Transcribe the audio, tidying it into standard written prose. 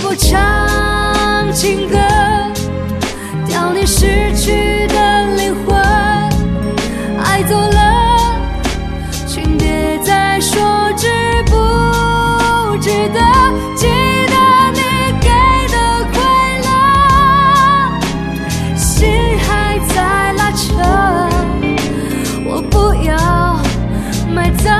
不唱情歌，掉你失去的灵魂。爱走了，请别再说值不值得。记得你给的快乐，心还在拉扯，我不要埋葬